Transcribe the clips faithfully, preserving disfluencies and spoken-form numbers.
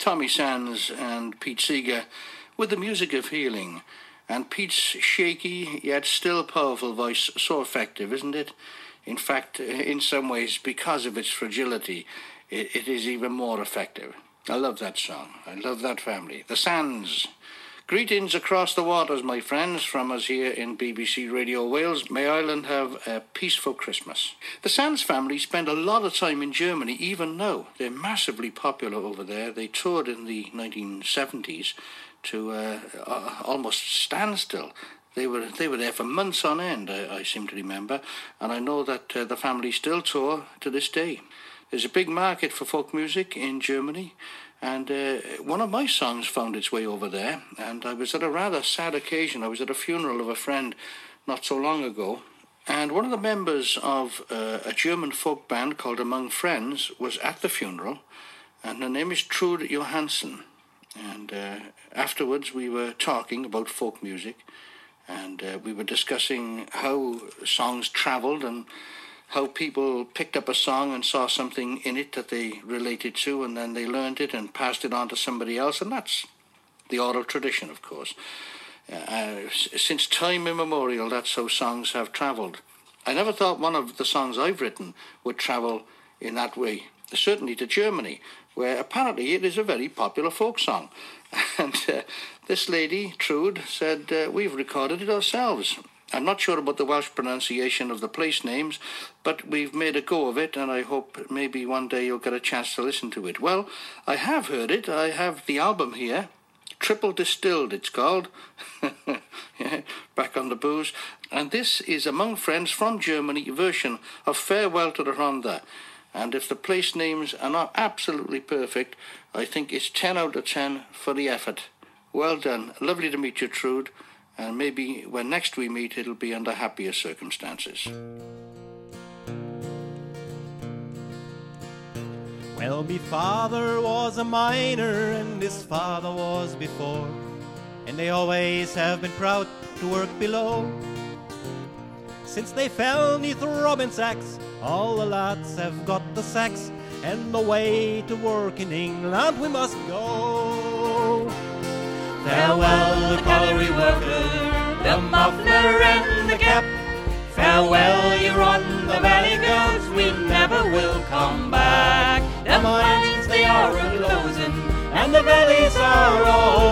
Tommy Sands and Pete Seeger with the music of healing. And Pete's shaky yet still powerful voice, so effective, isn't it? In fact, in some ways, because of its fragility, it, it is even more effective. I love that song. I love that family. The Sands. Greetings across the waters, my friends, from us here in B B C Radio Wales. May Ireland have a peaceful Christmas. The Sands family spend a lot of time in Germany, even now. They're massively popular over there. They toured in the nineteen seventies to uh, uh, almost standstill. They were they were there for months on end, I, I seem to remember, and I know that uh, the family still tour to this day. There's a big market for folk music in Germany, and uh, one of my songs found its way over there, and I was at a rather sad occasion. I was at a funeral of a friend not so long ago, and one of the members of uh, a German folk band called Among Friends was at the funeral, and her name is Trude Johansson. And uh, afterwards we were talking about folk music, and uh, we were discussing how songs travelled and how people picked up a song and saw something in it that they related to, and then they learned it and passed it on to somebody else, and that's the oral tradition, of course. Uh, since time immemorial, that's how songs have travelled. I never thought one of the songs I've written would travel in that way, certainly to Germany, where apparently it is a very popular folk song. And uh, this lady, Trude, said, uh, we've recorded it ourselves. I'm not sure about the Welsh pronunciation of the place names, but we've made a go of it, and I hope maybe one day you'll get a chance to listen to it. Well, I have heard it. I have the album here. Triple Distilled, it's called. Yeah, back on the booze. And this is Among Friends from Germany version of Farewell to the Rhondda. And if the place names are not absolutely perfect, I think it's ten out of ten for the effort. Well done. Lovely to meet you, Trude. And maybe when next we meet, it'll be under happier circumstances. Well, me father was a miner, and his father was before, and they always have been proud to work below. Since they fell neath Robin's axe, all the lads have got the sacks, and away to work in England we must go. Farewell, the colliery worker, the muffler and the cap. Farewell, you run the valley girls, we never will come back. The mines they are a-closing, and the valleys are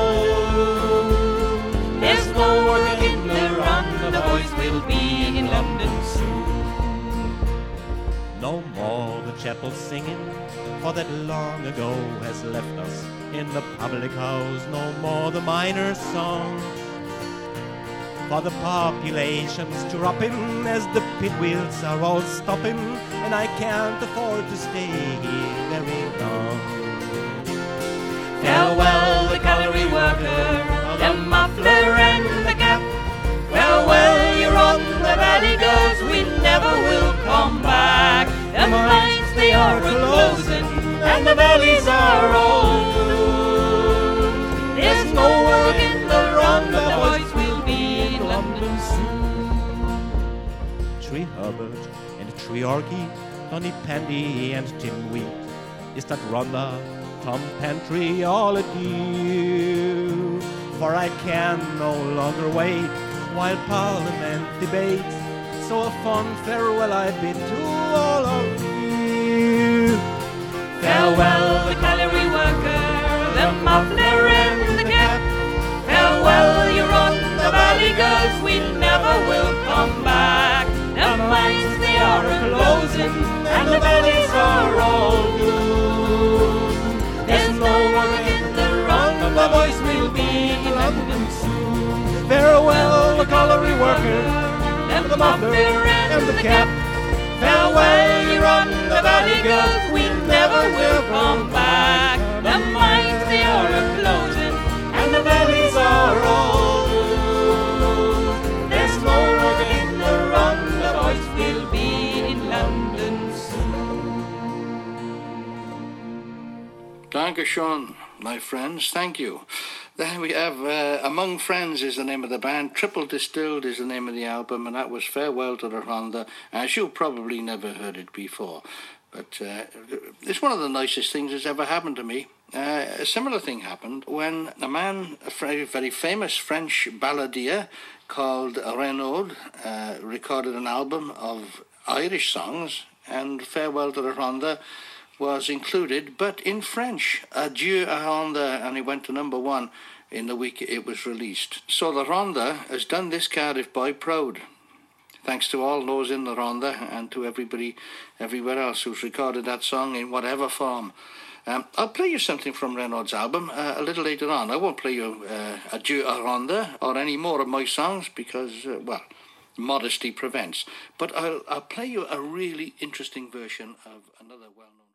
old. There's no work in the run, the boys will be in London soon. No more the chapel singing, for that long ago has left us. In the public house, no more the miner's song. For the population's dropping as the pit wheels are all stopping, and I can't afford to stay here very long. Farewell, the colliery worker, the muffler and the cap. Farewell, you run the valley girls, we never will come back. The mines they are a-closing, and the valleys are old. There's no work in the run, the boys will be in London soon. Tree Herbert and Tree Orky, Donny Pandy and Tim Wheat, is that Rhondda, Tom Pantry, all adieu. For I can no longer wait while Parliament debates, so a fond farewell I bid to all of you. Farewell, the colliery worker, the muffler and the cap. Farewell, you run the valley girls, we never will come back. The mines they are a-closing, and the valleys are all doomed. There's no work in the run, the boys will be in London soon. Farewell, the colliery worker, and the muffler and the cap. Farewell, you run the valley girls, we never will come back. The mines they are a-closing, and the valleys are all doomed. There's no work in the run, the boys will be in London soon. Danke schön, my friends. Thank you. Then we have uh, Among Friends is the name of the band. Triple Distilled is the name of the album, and that was Farewell to the Rhondda, as you probably never heard it before. But uh, it's one of the nicest things that's ever happened to me. Uh, a similar thing happened when a man, a very, very famous French balladeer called Renaud, uh, recorded an album of Irish songs, and Farewell to the Rhondda was included, but in French. Adieu à Rhondda, and it went to number one in the week it was released. So the Rhondda has done this Cardiff boy proud. Thanks to all those in the Rhondda and to everybody everywhere else who's recorded that song in whatever form. Um, I'll play you something from Renaud's album uh, a little later on. I won't play you uh, Adieu à Rhondda or any more of my songs because, uh, well, modesty prevents. But I'll, I'll play you a really interesting version of another well-known